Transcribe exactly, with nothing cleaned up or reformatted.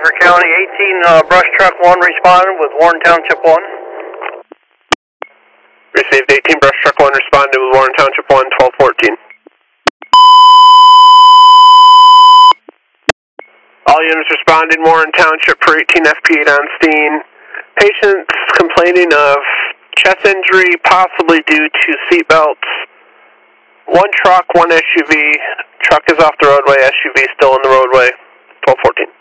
Beaver County, eighteen uh, Brush Truck one responded with Warren Township one. Received eighteen Brush Truck one responded with Warren Township one, twelve fourteen. All units responding, Warren Township for eighteen F P eight on scene. Patients complaining of chest injury, possibly due to seat belts. One truck, one S U V. Truck is off the roadway, S U V still in the roadway, twelve fourteen.